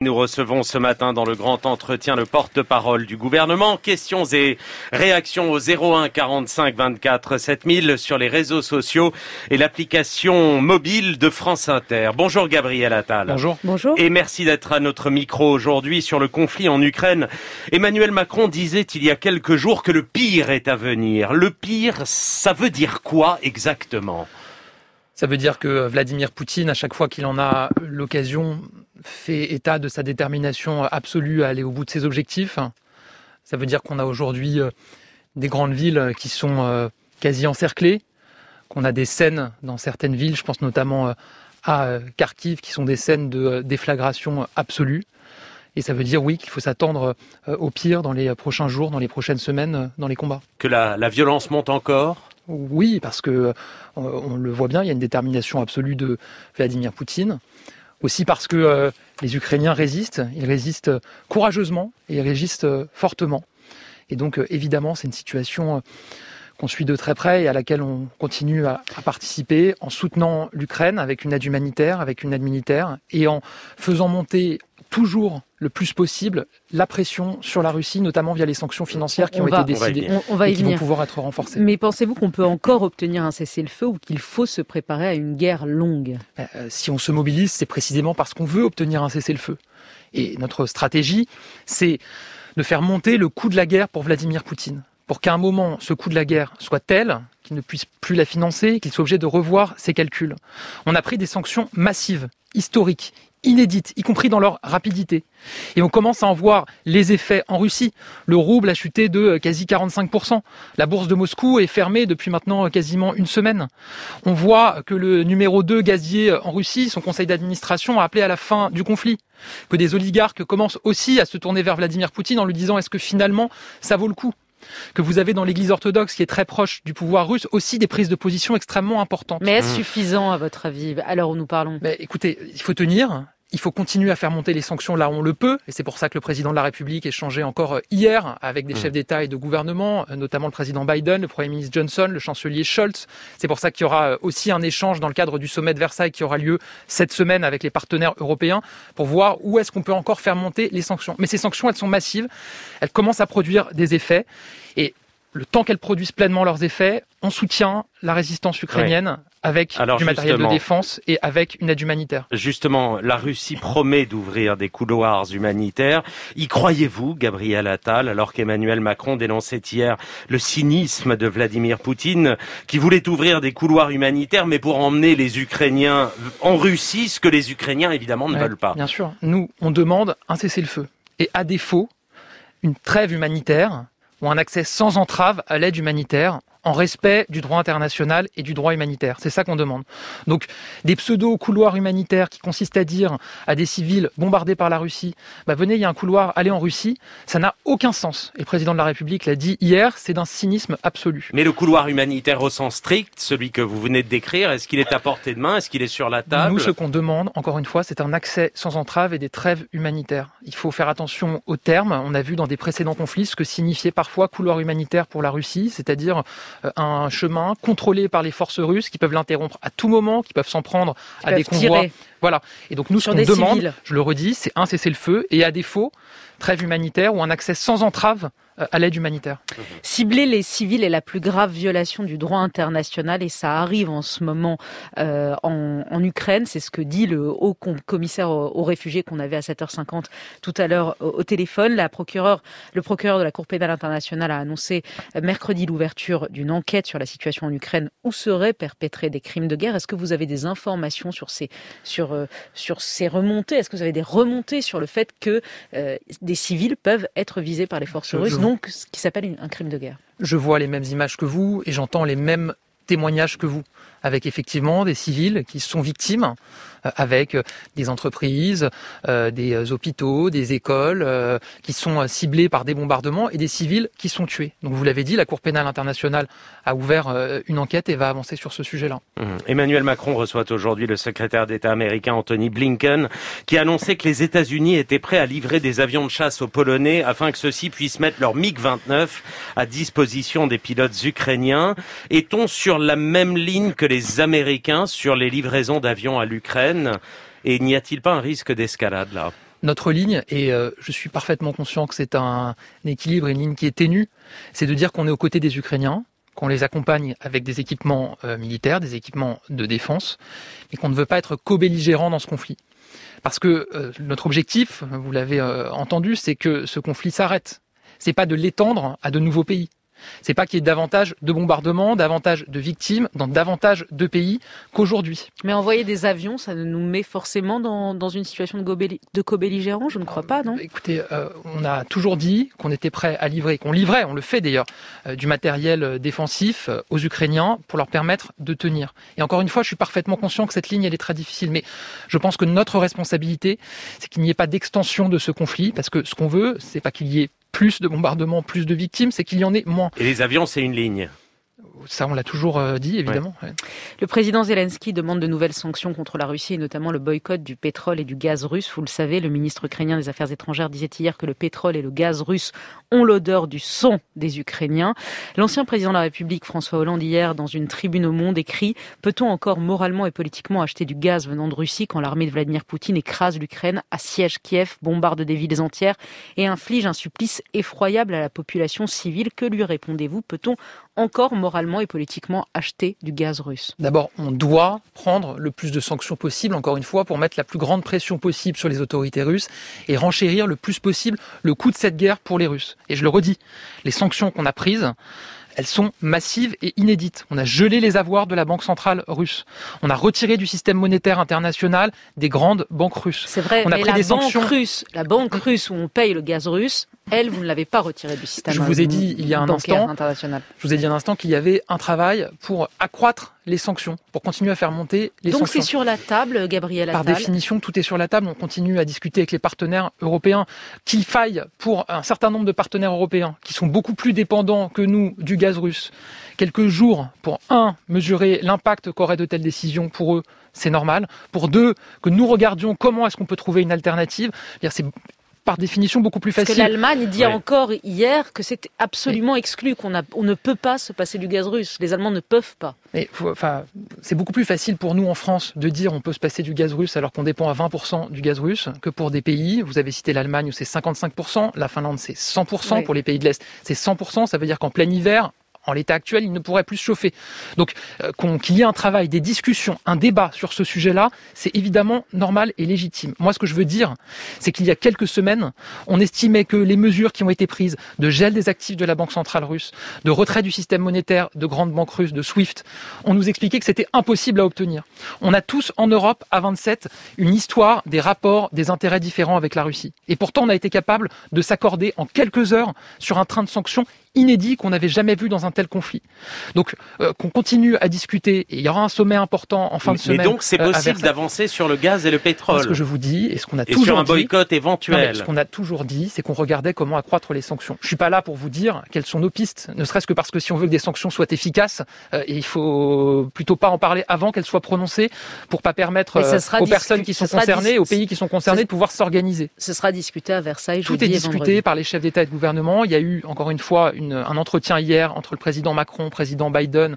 Nous recevons ce matin dans le grand entretien le porte-parole du gouvernement. Questions et réactions au 01 45 24 7000 sur les réseaux sociaux et l'application mobile de France Inter. Bonjour Gabriel Attal. Bonjour. Bonjour. Et merci d'être à notre micro aujourd'hui sur le conflit en Ukraine. Emmanuel Macron disait il y a quelques jours que le pire est à venir. Le pire, ça veut dire quoi exactement ? Ça veut dire que Vladimir Poutine, à chaque fois qu'il en a l'occasion, fait état de sa détermination absolue à aller au bout de ses objectifs. Ça veut dire qu'on a aujourd'hui des grandes villes qui sont quasi encerclées, qu'on a des scènes dans certaines villes, je pense notamment à Kharkiv, qui sont des scènes de déflagration absolue. Et ça veut dire, oui, qu'il faut s'attendre au pire dans les prochains jours, dans les prochaines semaines, dans les combats. Que la violence monte encore ? Oui, parce que on le voit bien, il y a une détermination absolue de Vladimir Poutine. Aussi parce que les Ukrainiens résistent, ils résistent courageusement et ils résistent fortement. Et donc évidemment, c'est une situation qu'on suit de très près et à laquelle on continue à participer en soutenant l'Ukraine avec une aide humanitaire, avec une aide militaire et en faisant monter toujours le plus possible la pression sur la Russie, notamment via les sanctions financières qui ont été décidées et qui vont pouvoir être renforcées. Mais pensez-vous qu'on peut encore obtenir un cessez-le-feu ou qu'il faut se préparer à une guerre longue ? Si on se mobilise, c'est précisément parce qu'on veut obtenir un cessez-le-feu. Et notre stratégie, c'est de faire monter le coût de la guerre pour Vladimir Poutine. Pour qu'à un moment, ce coût de la guerre soit tel qu'il ne puisse plus la financer, qu'il soit obligé de revoir ses calculs. On a pris des sanctions massives, historiques, inédites, y compris dans leur rapidité. Et on commence à en voir les effets en Russie. Le rouble a chuté de quasi 45%. La bourse de Moscou est fermée depuis maintenant quasiment une semaine. On voit que le numéro 2 gazier en Russie, son conseil d'administration, a appelé à la fin du conflit. Que des oligarques commencent aussi à se tourner vers Vladimir Poutine en lui disant « est-ce que finalement ça vaut le coup ?» Que vous avez dans l'église orthodoxe, qui est très proche du pouvoir russe, aussi des prises de position extrêmement importantes. Mais est-ce suffisant, à votre avis, à l'heure où nous parlons ? Écoutez, il faut tenir. Il faut continuer à faire monter les sanctions là où on le peut, et c'est pour ça que le président de la République échangeait encore hier avec des chefs d'État et de gouvernement, notamment le président Biden, le Premier ministre Johnson, le chancelier Scholz. C'est pour ça qu'il y aura aussi un échange dans le cadre du sommet de Versailles qui aura lieu cette semaine avec les partenaires européens pour voir où est-ce qu'on peut encore faire monter les sanctions. Mais ces sanctions, elles sont massives, elles commencent à produire des effets, et le temps qu'elles produisent pleinement leurs effets, on soutient la résistance ukrainienne avec du matériel de défense et avec une aide humanitaire. Justement, la Russie promet d'ouvrir des couloirs humanitaires. Y croyez-vous, Gabriel Attal, alors qu'Emmanuel Macron dénonçait hier le cynisme de Vladimir Poutine, qui voulait ouvrir des couloirs humanitaires, mais pour emmener les Ukrainiens en Russie, ce que les Ukrainiens, évidemment, ne veulent pas. Bien sûr. Nous, on demande un cessez-le-feu. Et à défaut, une trêve humanitaire ou un accès sans entrave à l'aide humanitaire en respect du droit international et du droit humanitaire. C'est ça qu'on demande. Donc, des pseudo-couloirs humanitaires qui consistent à dire à des civils bombardés par la Russie, venez, il y a un couloir, allez en Russie, ça n'a aucun sens. Et le président de la République l'a dit hier, c'est d'un cynisme absolu. Mais le couloir humanitaire au sens strict, celui que vous venez de décrire, est-ce qu'il est à portée de main ? Est-ce qu'il est sur la table ? Nous, ce qu'on demande, encore une fois, c'est un accès sans entrave et des trêves humanitaires. Il faut faire attention aux termes. On a vu dans des précédents conflits ce que signifiait parfois couloir humanitaire pour la Russie, c'est-à-dire un chemin contrôlé par les forces russes qui peuvent l'interrompre à tout moment, qui peuvent s'en prendre à des convois. Voilà. Et donc nous, ce qu'on demande, civils. Je le redis, c'est un cessez-le-feu et à défaut, trêve humanitaire ou un accès sans entrave à l'aide humanitaire. Cibler les civils est la plus grave violation du droit international et ça arrive en ce moment en Ukraine. C'est ce que dit le haut commissaire aux réfugiés qu'on avait à 7h50 tout à l'heure au téléphone. Le procureur de la Cour pénale internationale a annoncé mercredi l'ouverture d'une enquête sur la situation en Ukraine où seraient perpétrés des crimes de guerre. Est-ce que vous avez des informations sur ces remontées ? Est-ce que vous avez des remontées sur le fait que des civils peuvent être visés par les forces russes, donc ce qui s'appelle un crime de guerre? Je vois les mêmes images que vous et j'entends les mêmes témoignages que vous, avec effectivement des civils qui sont victimes, avec des entreprises, des hôpitaux, des écoles qui sont ciblés par des bombardements et des civils qui sont tués. Donc vous l'avez dit, la Cour pénale internationale a ouvert une enquête et va avancer sur ce sujet-là. Emmanuel Macron reçoit aujourd'hui le secrétaire d'État américain Anthony Blinken qui a annoncé que les États-Unis étaient prêts à livrer des avions de chasse aux Polonais afin que ceux-ci puissent mettre leur MiG-29 à disposition des pilotes ukrainiens. Est-on sur la même ligne que les Américains sur les livraisons d'avions à l'Ukraine? Et n'y a-t-il pas un risque d'escalade là ? Notre ligne, et je suis parfaitement conscient que c'est un équilibre et une ligne qui est ténue, c'est de dire qu'on est aux côtés des Ukrainiens, qu'on les accompagne avec des équipements militaires, des équipements de défense, mais qu'on ne veut pas être co-belligérant dans ce conflit. Parce que notre objectif, vous l'avez entendu, c'est que ce conflit s'arrête. C'est pas de l'étendre à de nouveaux pays. C'est pas qu'il y ait davantage de bombardements, davantage de victimes dans davantage de pays qu'aujourd'hui. Mais envoyer des avions, ça nous met forcément dans une situation de co-belligérant, je ne crois pas, non ? Écoutez, on a toujours dit qu'on était prêt à livrer, qu'on livrait, on le fait d'ailleurs, du matériel défensif aux Ukrainiens pour leur permettre de tenir. Et encore une fois, je suis parfaitement conscient que cette ligne, elle est très difficile, mais je pense que notre responsabilité, c'est qu'il n'y ait pas d'extension de ce conflit, parce que ce qu'on veut, c'est pas qu'il y ait plus de bombardements, plus de victimes, c'est qu'il y en ait moins. Et les avions, c'est une ligne. Ça, on l'a toujours dit, évidemment. Ouais. Le président Zelensky demande de nouvelles sanctions contre la Russie et notamment le boycott du pétrole et du gaz russe. Vous le savez, le ministre ukrainien des Affaires étrangères disait hier que le pétrole et le gaz russe ont l'odeur du sang des Ukrainiens. L'ancien président de la République, François Hollande, hier, dans une tribune au Monde, écrit « Peut-on encore moralement et politiquement acheter du gaz venant de Russie quand l'armée de Vladimir Poutine écrase l'Ukraine, assiège Kiev, bombarde des villes entières et inflige un supplice effroyable à la population civile ? Que lui répondez-vous ? Peut-on encore moralement et politiquement acheter du gaz russe ? D'abord, on doit prendre le plus de sanctions possible, encore une fois, pour mettre la plus grande pression possible sur les autorités russes et renchérir le plus possible le coût de cette guerre pour les Russes. Et je le redis, les sanctions qu'on a prises, elles sont massives et inédites. On a gelé les avoirs de la Banque centrale russe. On a retiré du système monétaire international des grandes banques russes. C'est vrai, on a mais pris des sanctions. La banque russe où on paye le gaz russe, elle, vous ne l'avez pas retirée du système Je vous ai dit il y a un instant, international. Je vous ai dit un instant qu'il y avait un travail pour accroître les sanctions, pour continuer à faire monter les sanctions. Donc c'est sur la table, Gabriel Attal. Par définition, tout est sur la table. On continue à discuter avec les partenaires européens. Qu'il faille pour un certain nombre de partenaires européens qui sont beaucoup plus dépendants que nous du gaz russe, quelques jours pour, mesurer l'impact qu'auraient de telles décisions pour eux, c'est normal. Pour deux, que nous regardions comment est-ce qu'on peut trouver une alternative. C'est par définition beaucoup plus facile. Parce que l'Allemagne dit encore hier que c'est absolument exclu, on ne peut pas se passer du gaz russe. Les Allemands ne peuvent pas. Mais c'est beaucoup plus facile pour nous en France de dire on peut se passer du gaz russe alors qu'on dépend à 20% du gaz russe que pour des pays. Vous avez cité l'Allemagne où c'est 55%, la Finlande c'est 100%, pour les pays de l'Est c'est 100%. Ça veut dire qu'en plein hiver, en l'état actuel, il ne pourrait plus se chauffer. Donc, qu'il y ait un travail, des discussions, un débat sur ce sujet-là, c'est évidemment normal et légitime. Moi, ce que je veux dire, c'est qu'il y a quelques semaines, on estimait que les mesures qui ont été prises de gel des actifs de la Banque centrale russe, de retrait du système monétaire de grandes banques russes, de SWIFT, on nous expliquait que c'était impossible à obtenir. On a tous en Europe, à 27, une histoire des rapports, des intérêts différents avec la Russie. Et pourtant, on a été capable de s'accorder en quelques heures sur un train de sanctions inédit qu'on n'avait jamais vu dans un tel conflit. Donc, qu'on continue à discuter, et il y aura un sommet important en fin de semaine. Mais donc, c'est possible d'avancer sur le gaz et le pétrole. Ce que je vous dis, et ce qu'on a et toujours dit... sur un boycott éventuel. Ce qu'on a toujours dit, c'est qu'on regardait comment accroître les sanctions. Je suis pas là pour vous dire quelles sont nos pistes, ne serait-ce que parce que si on veut que des sanctions soient efficaces, il faut plutôt pas en parler avant qu'elles soient prononcées, pour pas permettre aux personnes qui sont concernées, aux pays qui sont concernés, de pouvoir s'organiser. Ce sera discuté à Versailles jeudi et vendredi. Tout est discuté par les chefs d'État et de gouvernement. Il y a eu, encore une fois, un entretien hier entre le président Macron, le président Biden,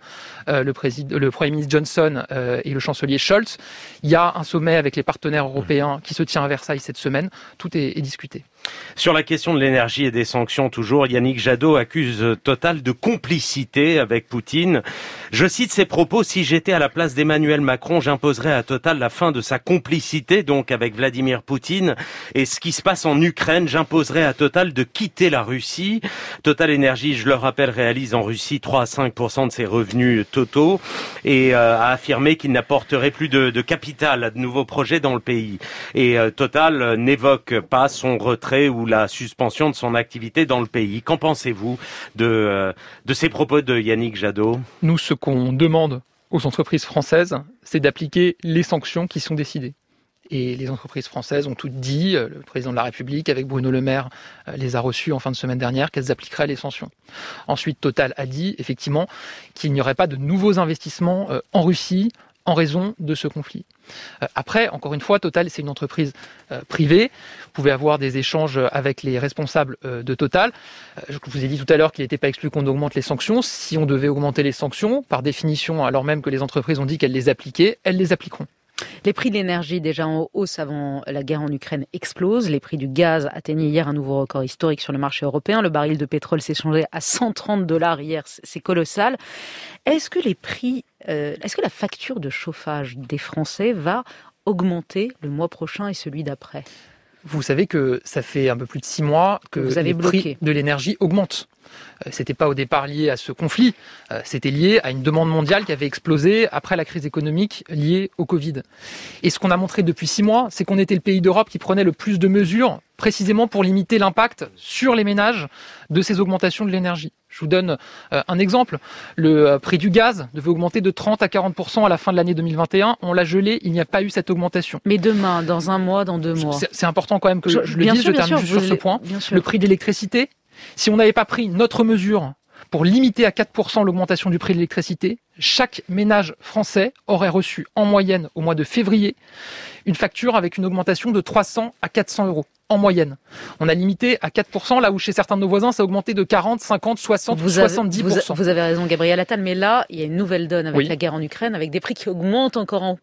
le Premier ministre Johnson et le chancelier Scholz. Il y a un sommet avec les partenaires européens qui se tient à Versailles cette semaine. Tout est discuté. Sur la question de l'énergie et des sanctions, toujours, Yannick Jadot accuse Total de complicité avec Poutine. Je cite ses propos: « Si j'étais à la place d'Emmanuel Macron, j'imposerais à Total la fin de sa complicité, donc avec Vladimir Poutine. Et ce qui se passe en Ukraine, j'imposerais à Total de quitter la Russie. » Total Énergie, je le rappelle, réalise en Russie 3 à 5% de ses revenus totaux et a affirmé qu'il n'apporterait plus de capital à de nouveaux projets dans le pays. Et Total n'évoque pas son retrait ou la suspension de son activité dans le pays. Qu'en pensez-vous de ces propos de Yannick Jadot ? Nous, ce qu'on demande aux entreprises françaises, c'est d'appliquer les sanctions qui sont décidées. Et les entreprises françaises ont toutes dit, le président de la République avec Bruno Le Maire les a reçues en fin de semaine dernière, qu'elles appliqueraient les sanctions. Ensuite, Total a dit effectivement qu'il n'y aurait pas de nouveaux investissements en Russie en raison de ce conflit. Après, encore une fois, Total, c'est une entreprise privée. Vous pouvez avoir des échanges avec les responsables de Total. Je vous ai dit tout à l'heure qu'il n'était pas exclu qu'on augmente les sanctions. Si on devait augmenter les sanctions, par définition, alors même que les entreprises ont dit qu'elles les appliquaient, elles les appliqueront. Les prix de l'énergie déjà en hausse avant la guerre en Ukraine explosent. Les prix du gaz atteignaient hier un nouveau record historique sur le marché européen. Le baril de pétrole s'échangeait à $130 hier. C'est colossal. Est-ce que la facture de chauffage des Français va augmenter le mois prochain et celui d'après ? Vous savez que ça fait un peu plus de 6 mois que les prix de l'énergie augmentent. C'était pas au départ lié à ce conflit, c'était lié à une demande mondiale qui avait explosé après la crise économique liée au Covid. Et ce qu'on a montré depuis 6 mois, c'est qu'on était le pays d'Europe qui prenait le plus de mesures précisément pour limiter l'impact sur les ménages de ces augmentations de l'énergie. Je vous donne un exemple. Le prix du gaz devait augmenter de 30 à 40% à la fin de l'année 2021. On l'a gelé, il n'y a pas eu cette augmentation. Mais demain, dans un mois, dans 2 mois. C'est important quand même que je le dise, je termine juste sur ce point. Le prix de l'électricité, si on n'avait pas pris notre mesure pour limiter à 4% l'augmentation du prix de l'électricité, chaque ménage français aurait reçu en moyenne au mois de février une facture avec une augmentation de 300 à 400 euros. En moyenne. On a limité à 4%, là où chez certains de nos voisins, ça a augmenté de 40, 50, 60, 70%. Vous avez raison, Gabriel Attal, mais là, il y a une nouvelle donne avec la guerre en Ukraine, avec des prix qui augmentent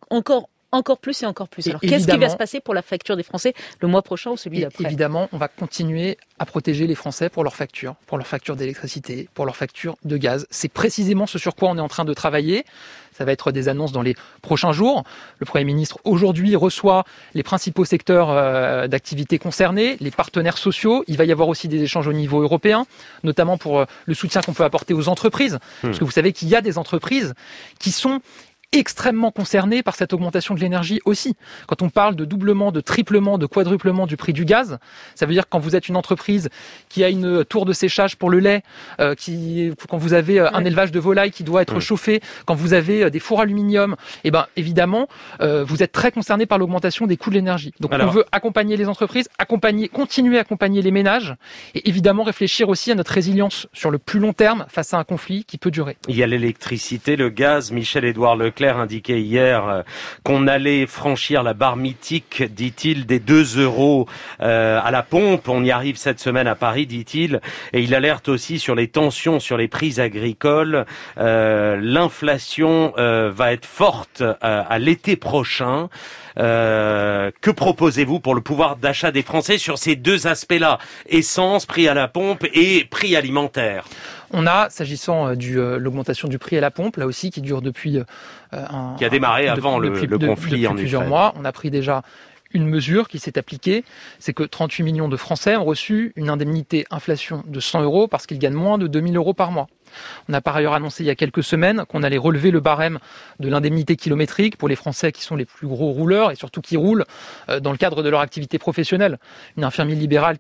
encore plus et encore plus. Alors, qu'est-ce qui va se passer pour la facture des Français le mois prochain ou celui d'après ? Évidemment, on va continuer à protéger les Français pour leurs factures d'électricité, pour leurs factures de gaz. C'est précisément ce sur quoi on est en train de travailler. Ça va être des annonces dans les prochains jours. Le Premier ministre, aujourd'hui, reçoit les principaux secteurs d'activité concernés, les partenaires sociaux. Il va y avoir aussi des échanges au niveau européen, notamment pour le soutien qu'on peut apporter aux entreprises. Parce que vous savez qu'il y a des entreprises qui sont extrêmement concernés par cette augmentation de l'énergie aussi. Quand on parle de doublement, de triplement, de quadruplement du prix du gaz, ça veut dire que quand vous êtes une entreprise qui a une tour de séchage pour le lait, quand vous avez un élevage de volailles qui doit être chauffé, quand vous avez des fours aluminium, évidemment, vous êtes très concerné par l'augmentation des coûts de l'énergie. Donc on veut accompagner les entreprises, continuer à accompagner les ménages et évidemment réfléchir aussi à notre résilience sur le plus long terme face à un conflit qui peut durer. Il y a l'électricité, le gaz. Michel-Édouard Leclerc indiquait hier qu'on allait franchir la barre mythique, dit-il, des 2 € à la pompe. On y arrive cette semaine à Paris, dit-il. Et il alerte aussi sur les tensions sur les prix agricoles. L'inflation va être forte à l'été prochain. Que proposez-vous pour le pouvoir d'achat des Français sur ces 2 aspects-là ? Essence, prix à la pompe et prix alimentaire. On a, s'agissant de l'augmentation du prix à la pompe, là aussi, qui dure depuis... qui a démarré avant le conflit en plusieurs Ukraine. mois. On a pris déjà une mesure qui s'est appliquée, c'est que 38 millions de Français ont reçu une indemnité inflation de 100 € parce qu'ils gagnent moins de 2 000 € par mois. On a par ailleurs annoncé il y a quelques semaines qu'on allait relever le barème de l'indemnité kilométrique pour les Français qui sont les plus gros rouleurs et surtout qui roulent dans le cadre de leur activité professionnelle. Une infirmière libérale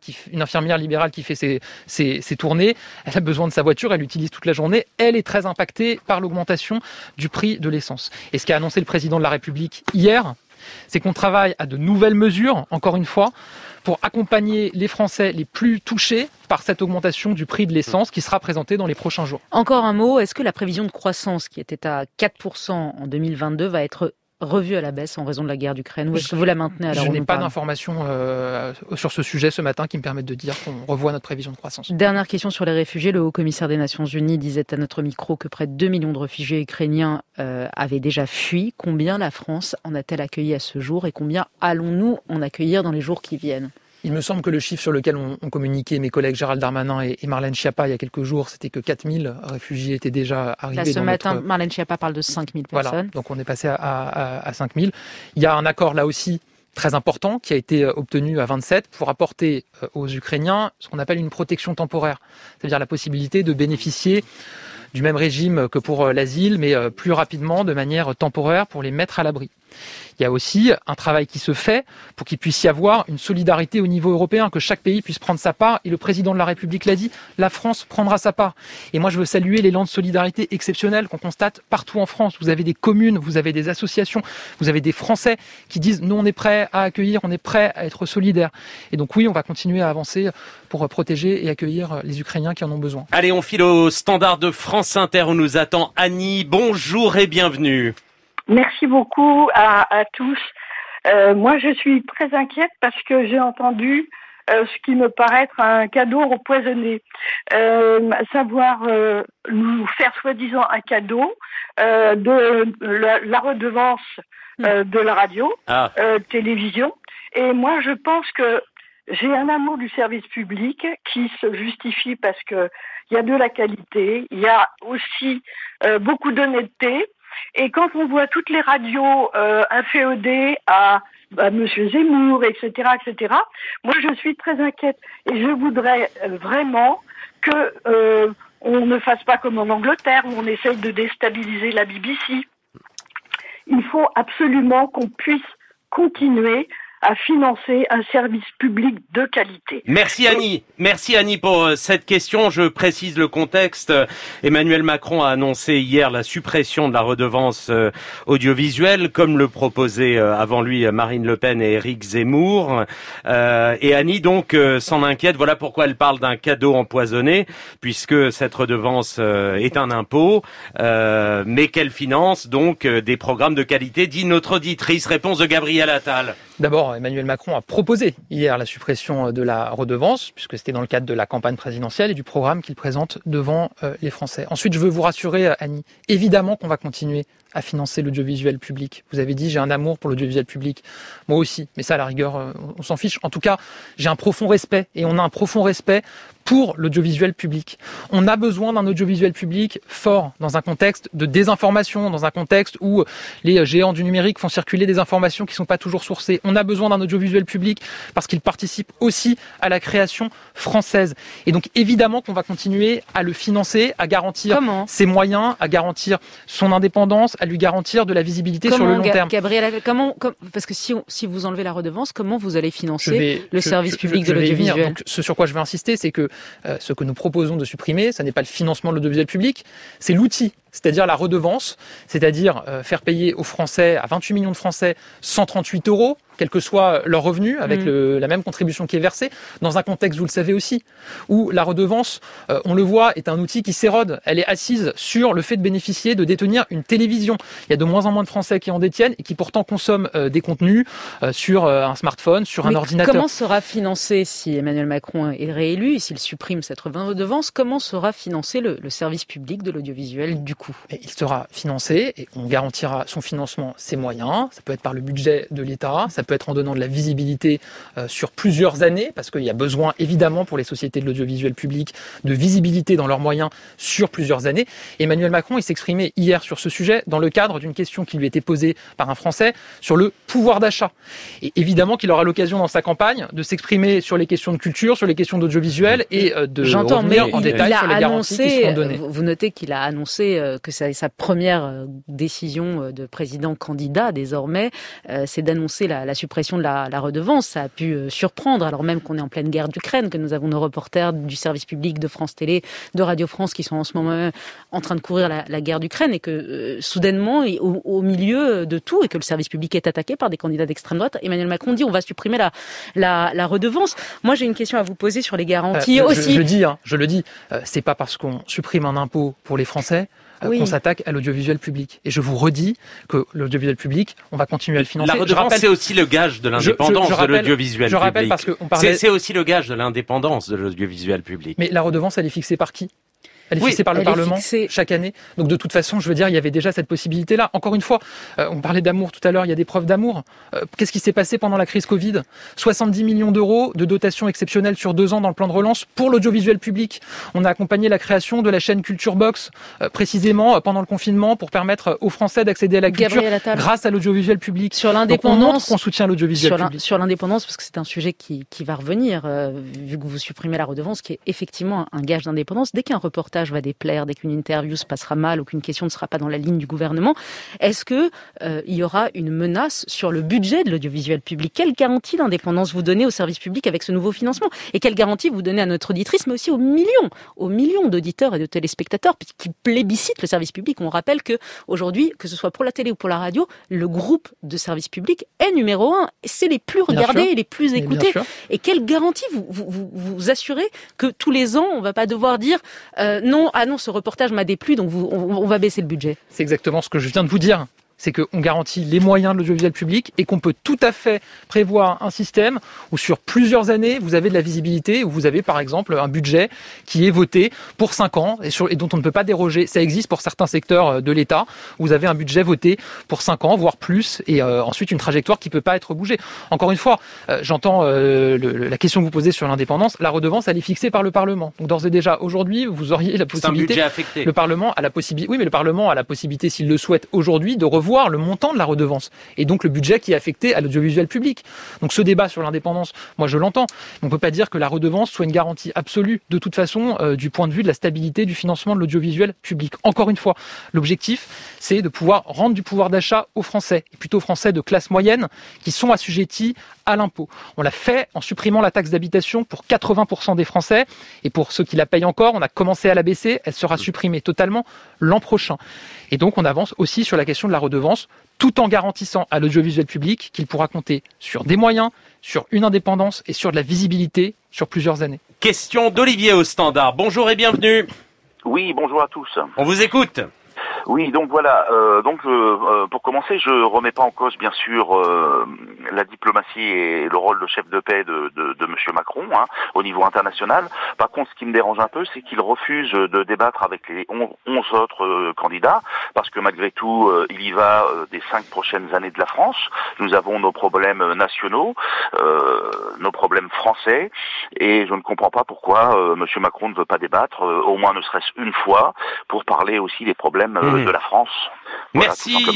qui fait ses tournées, elle a besoin de sa voiture, elle l'utilise toute la journée, elle est très impactée par l'augmentation du prix de l'essence. Et ce qu'a annoncé le président de la République hier, c'est qu'on travaille à de nouvelles mesures, encore une fois, pour accompagner les Français les plus touchés par cette augmentation du prix de l'essence qui sera présentée dans les prochains jours. Encore un mot, est-ce que la prévision de croissance qui était à 4% en 2022 va être revue à la baisse en raison de la guerre d'Ukraine, ou est-ce que vous la maintenez à l'heure où Je n'ai pas d'informations sur ce sujet ce matin qui me permettent de dire qu'on revoit notre prévision de croissance. Dernière question sur les réfugiés. Le haut-commissaire des Nations Unies disait à notre micro que près de 2 millions de réfugiés ukrainiens avaient déjà fui. Combien la France en a-t-elle accueilli à ce jour et combien allons-nous en accueillir dans les jours qui viennent ? Il me semble que le chiffre sur lequel ont communiqué mes collègues Gérald Darmanin et Marlène Schiappa il y a quelques jours, c'était que 4000 réfugiés étaient déjà arrivés. Là, ce matin, Marlène Schiappa parle de 5000 personnes. Voilà, donc on est passé à 5000. Il y a un accord là aussi très important qui a été obtenu à 27 pour apporter aux Ukrainiens ce qu'on appelle une protection temporaire. C'est-à-dire la possibilité de bénéficier du même régime que pour l'asile, mais plus rapidement, de manière temporaire, pour les mettre à l'abri. Il y a aussi un travail qui se fait pour qu'il puisse y avoir une solidarité au niveau européen, que chaque pays puisse prendre sa part. Et le président de la République l'a dit, la France prendra sa part. Et moi, je veux saluer l'élan de solidarité exceptionnel qu'on constate partout en France. Vous avez des communes, vous avez des associations, vous avez des Français qui disent « nous, on est prêts à accueillir, on est prêts à être solidaires ». Et donc oui, on va continuer à avancer pour protéger et accueillir les Ukrainiens qui en ont besoin. Allez, on file au standard de France Inter où nous attend Annie. Bonjour et bienvenue. Merci beaucoup à tous. Moi, je suis très inquiète parce que j'ai entendu ce qui me paraît être un cadeau empoisonné, savoir nous faire soi-disant un cadeau de la redevance de la radio, télévision. Et moi, je pense que j'ai un amour du service public qui se justifie parce que il y a de la qualité, il y a aussi beaucoup d'honnêteté. Et quand on voit toutes les radios inféodées à Monsieur Zemmour, etc., moi je suis très inquiète et je voudrais vraiment que on ne fasse pas comme en Angleterre où on essaye de déstabiliser la BBC. Il faut absolument qu'on puisse continuer à financer un service public de qualité. Merci Annie pour cette question. Je précise le contexte. Emmanuel Macron a annoncé hier la suppression de la redevance audiovisuelle, comme le proposaient avant lui Marine Le Pen et Éric Zemmour. Et Annie donc s'en inquiète. Voilà pourquoi elle parle d'un cadeau empoisonné, puisque cette redevance est un impôt, mais qu'elle finance donc des programmes de qualité, dit notre auditrice. Réponse de Gabriel Attal. D'abord, Emmanuel Macron a proposé hier la suppression de la redevance, puisque c'était dans le cadre de la campagne présidentielle et du programme qu'il présente devant les Français. Ensuite, je veux vous rassurer, Annie, évidemment qu'on va continuer à financer l'audiovisuel public. Vous avez dit, j'ai un amour pour l'audiovisuel public. Moi aussi, mais ça, à la rigueur, on s'en fiche. En tout cas, j'ai un profond respect, et on a un profond respect pour l'audiovisuel public. On a besoin d'un audiovisuel public fort dans un contexte de désinformation, dans un contexte où les géants du numérique font circuler des informations qui ne sont pas toujours sourcées. On a besoin d'un audiovisuel public parce qu'il participe aussi à la création française. Et donc, évidemment qu'on va continuer à le financer, à garantir ses moyens, à garantir son indépendance, à lui garantir de la visibilité sur le long terme. Gabriel, parce que si vous enlevez la redevance, comment vous allez financer le service public de l'audiovisuel ? Donc, ce sur quoi je veux insister, c'est que ce que nous proposons de supprimer, ça n'est pas le financement de l'audiovisuel public, c'est l'outil, c'est-à-dire la redevance, c'est-à-dire faire payer aux Français, à 28 millions de Français, 138 €, quel que soit leur revenu, avec la même contribution qui est versée, dans un contexte, vous le savez aussi, où la redevance, on le voit, est un outil qui s'érode. Elle est assise sur le fait de bénéficier, de détenir une télévision. Il y a de moins en moins de Français qui en détiennent et qui pourtant consomment des contenus sur un smartphone, sur un ordinateur. Comment sera financé, si Emmanuel Macron est réélu, et s'il supprime cette redevance, comment sera financé le service public de l'audiovisuel du coup ? Et il sera financé et on garantira son financement, ses moyens. Ça peut être par le budget de l'État, ça peut être en donnant de la visibilité sur plusieurs années, parce qu'il y a besoin évidemment pour les sociétés de l'audiovisuel public de visibilité dans leurs moyens sur plusieurs années. Emmanuel Macron, il s'exprimait hier sur ce sujet dans le cadre d'une question qui lui était posée par un Français sur le pouvoir d'achat. Et évidemment qu'il aura l'occasion dans sa campagne de s'exprimer sur les questions de culture, sur les questions d'audiovisuel et de revenir en détail sur les garanties qui seront données. Vous notez qu'il a annoncé que sa première décision de président candidat désormais, c'est d'annoncer la suppression de la redevance. Ça a pu surprendre, alors même qu'on est en pleine guerre d'Ukraine, que nous avons nos reporters du service public de France Télé, de Radio France qui sont en ce moment en train de courir la guerre d'Ukraine et que soudainement, au milieu de tout, et que le service public est attaqué par des candidats d'extrême droite, Emmanuel Macron dit on va supprimer la redevance. Moi j'ai une question à vous poser sur les garanties aussi. Je le dis, c'est pas parce qu'on supprime un impôt pour les Français qu'on s'attaque à l'audiovisuel public. Et je vous redis que l'audiovisuel public, on va continuer à le financer. La redevance, c'est aussi le gage de l'indépendance de l'audiovisuel public. Je rappelle parce qu'on parlait... C'est aussi le gage de l'indépendance de l'audiovisuel public. Mais la redevance, elle est fixée par qui ? Elle est fixée par le Parlement chaque année. Donc de toute façon, je veux dire, il y avait déjà cette possibilité-là. Encore une fois, on parlait d'amour tout à l'heure, il y a des preuves d'amour. Qu'est-ce qui s'est passé pendant la crise Covid ? 70 millions d'euros de dotation exceptionnelle sur 2 ans dans le plan de relance pour l'audiovisuel public. On a accompagné la création de la chaîne Culture Box, précisément pendant le confinement, pour permettre aux Français d'accéder à la culture grâce à l'audiovisuel public. Sur l'indépendance, donc on montre qu'on soutient l'audiovisuel public. Sur l'indépendance, parce que c'est un sujet qui va revenir, vu que vous supprimez la redevance, qui est effectivement un gage d'indépendance. Dès qu'un reportage va déplaire, dès qu'une interview se passera mal ou qu'une question ne sera pas dans la ligne du gouvernement, est-ce que il y aura une menace sur le budget de l'audiovisuel public ? Quelle garantie d'indépendance vous donnez au service public avec ce nouveau financement ? Et quelle garantie vous donnez à notre auditrice, mais aussi aux millions d'auditeurs et de téléspectateurs qui plébiscitent le service public ? On rappelle que aujourd'hui, que ce soit pour la télé ou pour la radio, le groupe de service public est numéro 1. C'est les plus regardés et les plus écoutés. Et quelle garantie vous assurez que tous les ans, on va pas devoir dire non, ce reportage m'a déplu, donc on va baisser le budget. C'est exactement ce que je viens de vous dire. c'est qu'on garantit les moyens de l'audiovisuel public et qu'on peut tout à fait prévoir un système où sur plusieurs années, vous avez de la visibilité, où vous avez par exemple un budget qui est voté pour 5 ans et dont on ne peut pas déroger. Ça existe pour certains secteurs de l'État, où vous avez un budget voté pour 5 ans, voire plus, et ensuite une trajectoire qui ne peut pas être bougée. Encore une fois, j'entends la question que vous posez sur l'indépendance. La redevance, elle est fixée par le Parlement. Donc d'ores et déjà, aujourd'hui, vous auriez la possibilité... C'est un budget affecté. Le Parlement a la possibilité, oui, mais le Parlement a la possibilité, s'il le souhaite aujourd'hui, de revoir le montant de la redevance et donc le budget qui est affecté à l'audiovisuel public. Donc ce débat sur l'indépendance, moi je l'entends. On ne peut pas dire que la redevance soit une garantie absolue de toute façon du point de vue de la stabilité du financement de l'audiovisuel public. Encore une fois, l'objectif c'est de pouvoir rendre du pouvoir d'achat aux Français, et plutôt aux Français de classe moyenne qui sont assujettis à l'impôt. On l'a fait en supprimant la taxe d'habitation pour 80% des Français et pour ceux qui la payent encore, on a commencé à la baisser, elle sera supprimée totalement l'an prochain. Et donc on avance aussi sur la question de la redevance tout en garantissant à l'audiovisuel public qu'il pourra compter sur des moyens, sur une indépendance et sur de la visibilité sur plusieurs années. Question d'Olivier au standard. Bonjour et bienvenue. Oui, bonjour à tous. On vous écoute. Oui, donc voilà. Pour commencer, je remets pas en cause, bien sûr, la diplomatie et le rôle de chef de paix de Monsieur Macron, au niveau international. Par contre, ce qui me dérange un peu, c'est qu'il refuse de débattre avec les 11 autres candidats, parce que malgré tout, il y va des 5 prochaines années de la France. Nous avons nos problèmes nationaux, nos problèmes français, et je ne comprends pas pourquoi Monsieur Macron ne veut pas débattre, au moins ne serait-ce une fois, pour parler aussi des problèmes de la France. Voilà,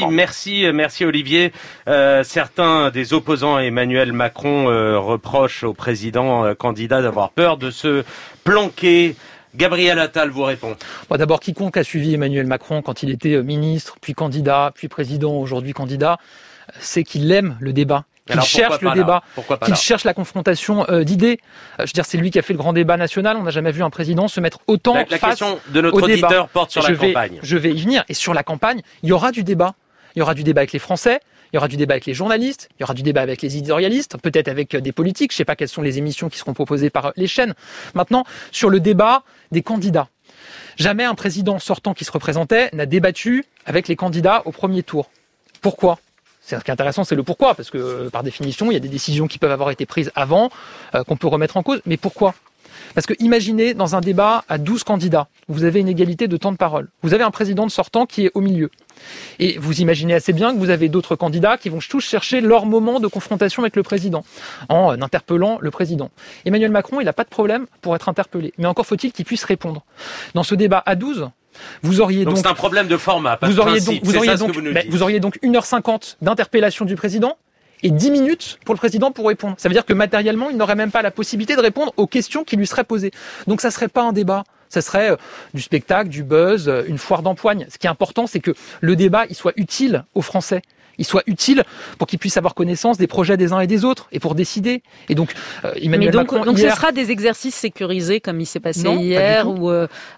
merci Olivier. Certains des opposants à Emmanuel Macron reprochent au président candidat d'avoir peur de se planquer. Gabriel Attal vous répond. Bon, d'abord, quiconque a suivi Emmanuel Macron quand il était ministre, puis candidat, puis président, aujourd'hui candidat, sait qu'il aime le débat. Qu'il cherche le débat, qu'il cherche la confrontation d'idées. Je veux dire, c'est lui qui a fait le grand débat national. On n'a jamais vu un président se mettre autant face au débat. La question de notre auditeur porte sur la campagne. Je vais y venir. Et sur la campagne, il y aura du débat. Il y aura du débat avec les Français. Il y aura du débat avec les journalistes. Il y aura du débat avec les éditorialistes. Peut-être avec des politiques. Je ne sais pas quelles sont les émissions qui seront proposées par les chaînes. Maintenant, sur le débat des candidats. Jamais un président sortant qui se représentait n'a débattu avec les candidats au premier tour. Pourquoi ? Ce qui est intéressant, c'est le pourquoi, parce que par définition, il y a des décisions qui peuvent avoir été prises avant, qu'on peut remettre en cause. Mais pourquoi ? Parce que imaginez dans un débat à 12 candidats, vous avez une égalité de temps de parole. Vous avez un président sortant qui est au milieu. Et vous imaginez assez bien que vous avez d'autres candidats qui vont tous chercher leur moment de confrontation avec le président, en interpellant le président. Emmanuel Macron, il n'a pas de problème pour être interpellé. Mais encore faut-il qu'il puisse répondre. Dans ce débat à 12, vous auriez donc c'est un problème de format, pas de principe. Vous auriez donc 1h50 d'interpellation du président et 10 minutes pour le président pour répondre. Ça veut dire que matériellement, il n'aurait même pas la possibilité de répondre aux questions qui lui seraient posées. Donc ça serait pas un débat. Ça serait du spectacle, du buzz, une foire d'empoigne. Ce qui est important, c'est que le débat, il soit utile aux Français. Il soit utile pour qu'ils puissent avoir connaissance des projets des uns et des autres et pour décider. Et donc, Emmanuel Macron, donc hier, ce sera des exercices sécurisés comme il s'est passé hier ou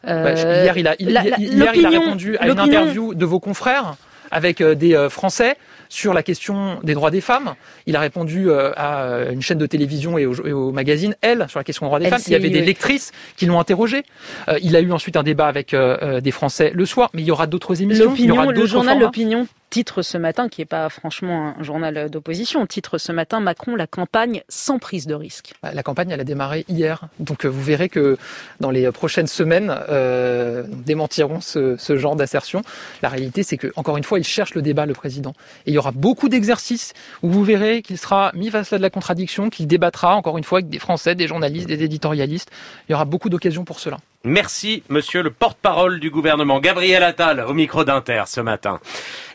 hier, il a répondu à une interview de vos confrères avec des Français sur la question des droits des femmes. Il a répondu à une chaîne de télévision et au magazine Elle sur la question des droits des femmes. Il y avait des lectrices qui l'ont interrogé. Il a eu ensuite un débat avec des Français le soir, mais il y aura d'autres émissions. Le journal L'Opinion titre ce matin, qui n'est pas franchement un journal d'opposition, titre ce matin Macron, la campagne sans prise de risque. La campagne, elle a démarré hier. Donc vous verrez que dans les prochaines semaines, nous démentirons ce genre d'assertion. La réalité, c'est que encore une fois, il cherche le débat, le président. Et il y aura beaucoup d'exercices où vous verrez qu'il sera mis face à de la contradiction, qu'il débattra encore une fois avec des Français, des journalistes, des éditorialistes. Il y aura beaucoup d'occasions pour cela. Merci, monsieur le porte-parole du gouvernement, Gabriel Attal, au micro d'Inter ce matin.